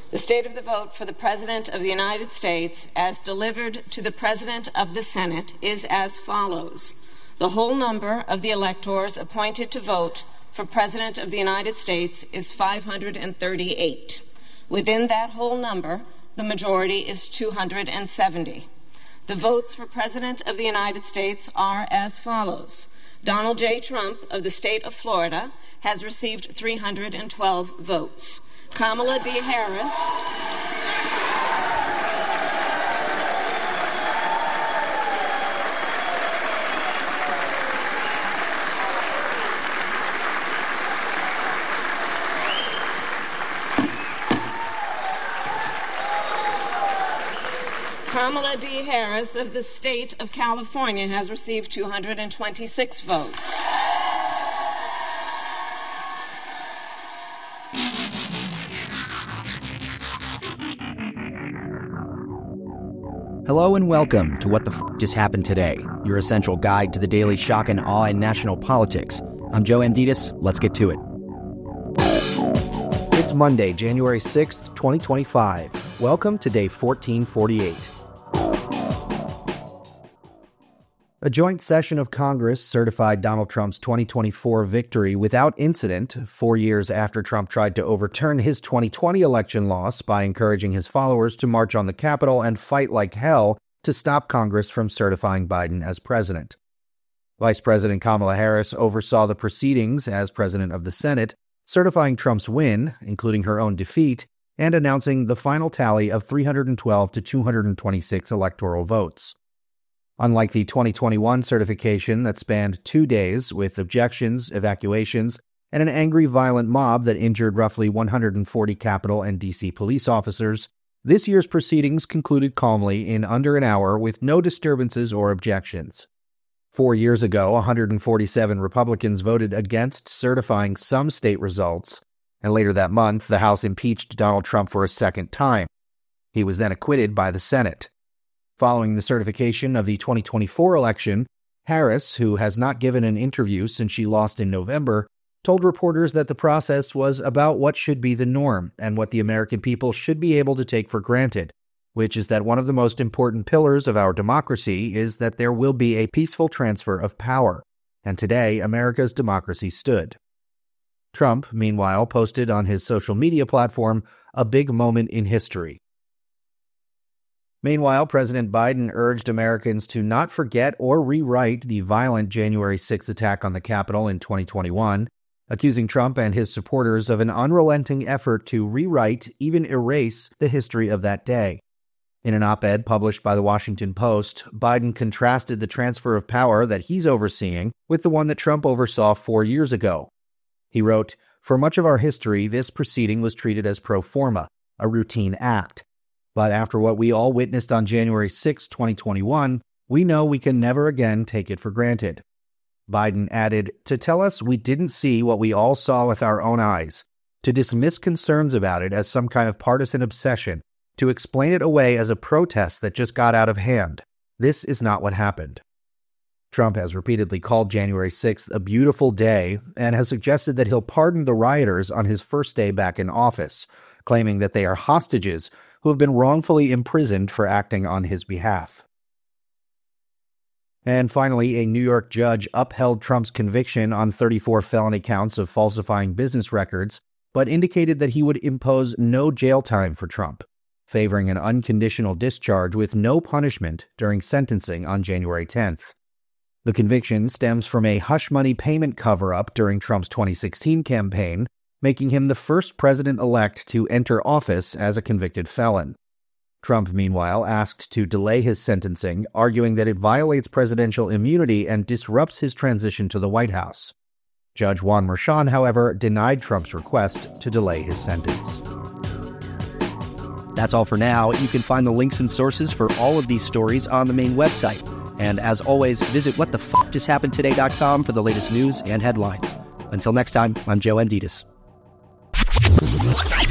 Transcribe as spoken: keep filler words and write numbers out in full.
The state of the vote for the President of the United States as delivered to the President of the Senate is as follows. The whole number of the electors appointed to vote for President of the United States is five hundred thirty-eight. Within that whole number, the majority is two hundred seventy. The votes for President of the United States are as follows. Donald J. Trump of the state of Florida has received three hundred twelve votes. Kamala D. Harris Kamala D. Harris of the state of California has received two hundred twenty-six votes. Hello and welcome to What the F*** Just Happened Today, your essential guide to the daily shock and awe in national politics. I'm Joe Amditis. Let's get to it. It's Monday, January sixth, twenty twenty-five. Welcome to day fourteen forty-eight. A joint session of Congress certified Donald Trump's twenty twenty-four victory without incident, four years after Trump tried to overturn his twenty twenty election loss by encouraging his followers to march on the Capitol and fight like hell to stop Congress from certifying Biden as president. Vice President Kamala Harris oversaw the proceedings as president of the Senate, certifying Trump's win, including her own defeat, and announcing the final tally of three hundred twelve to two hundred twenty-six electoral votes. Unlike the twenty twenty-one certification that spanned two days with objections, evacuations, and an angry violent mob that injured roughly one hundred forty Capitol and D C police officers, this year's proceedings concluded calmly in under an hour with no disturbances or objections. Four years ago, one hundred forty-seven Republicans voted against certifying some state results, and later that month, the House impeached Donald Trump for a second time. He was then acquitted by the Senate. Following the certification of the twenty twenty-four election, Harris, who has not given an interview since she lost in November, told reporters that the process was about what should be the norm and what the American people should be able to take for granted, which is that one of the most important pillars of our democracy is that there will be a peaceful transfer of power. And today, America's democracy stood. Trump, meanwhile, posted on his social media platform, "A big moment in history." Meanwhile, President Biden urged Americans to not forget or rewrite the violent January sixth attack on the Capitol in twenty twenty-one, accusing Trump and his supporters of an unrelenting effort to rewrite, even erase, the history of that day. In an op-ed published by the Washington Post, Biden contrasted the transfer of power that he's overseeing with the one that Trump oversaw four years ago. He wrote, "For much of our history, this proceeding was treated as pro forma, a routine act. But after what we all witnessed on January sixth, twenty twenty-one, we know we can never again take it for granted." Biden added, "To tell us we didn't see what we all saw with our own eyes, to dismiss concerns about it as some kind of partisan obsession, to explain it away as a protest that just got out of hand. This is not what happened." Trump has repeatedly called January sixth a beautiful day and has suggested that he'll pardon the rioters on his first day back in office, claiming that they are hostages who have been wrongfully imprisoned for acting on his behalf. And finally, a New York judge upheld Trump's conviction on thirty-four felony counts of falsifying business records, but indicated that he would impose no jail time for Trump, favoring an unconditional discharge with no punishment during sentencing on January tenth. The conviction stems from a hush money payment cover-up during Trump's twenty sixteen campaign, making him the first president-elect to enter office as a convicted felon. Trump, meanwhile, asked to delay his sentencing, arguing that it violates presidential immunity and disrupts his transition to the White House. Judge Juan Merchan, however, denied Trump's request to delay his sentence. That's all for now. You can find the links and sources for all of these stories on the main website. And as always, visit what the fuck just happened today dot com for the latest news and headlines. Until next time, I'm Joe Amditis.